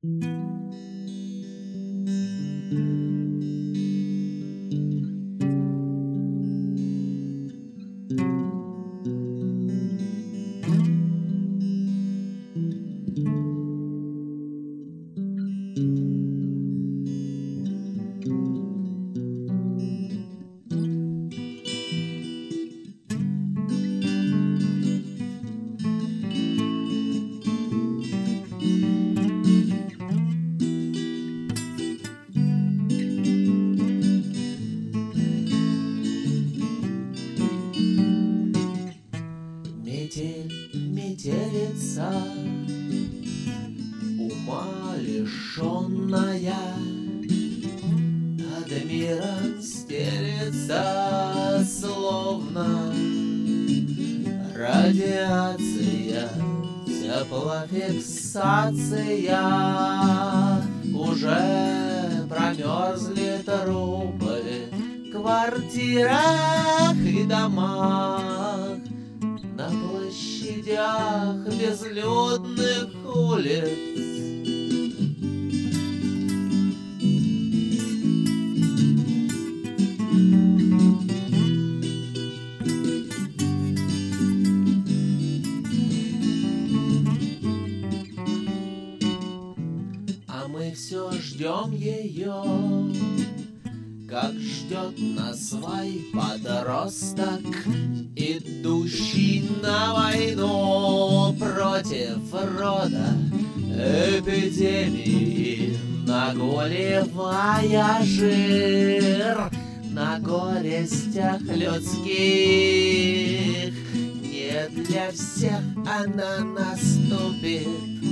Метель, метелица, ума лишенная, над миром стелется, словно радиация, теплофиксация. Уже промерзли трупы в квартирах и домах, на площадях безлюдных улиц. А мы все ждем ее, как ждет нас свой подросток, идущий на войну против рода эпидемии, нагуливая жир на горестях людских. Не для всех она наступит.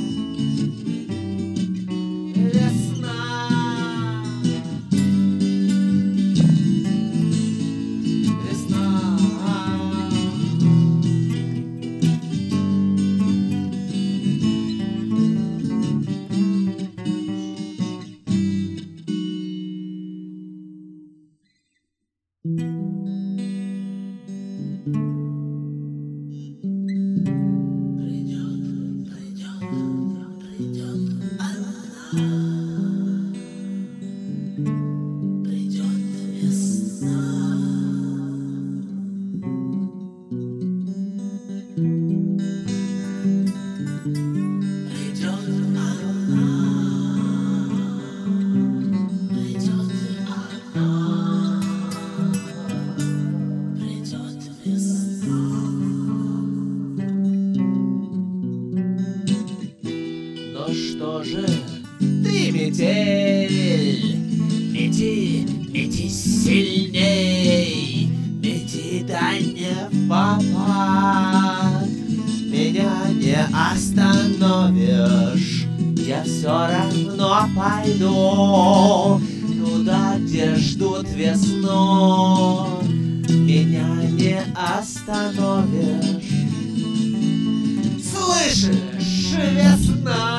Но что же ты, метель, мети, мети сильней, мети да не в попад. Меня не остановишь, я все равно пойду туда, где ждут весну. Меня не остановишь. Слышишь, весна?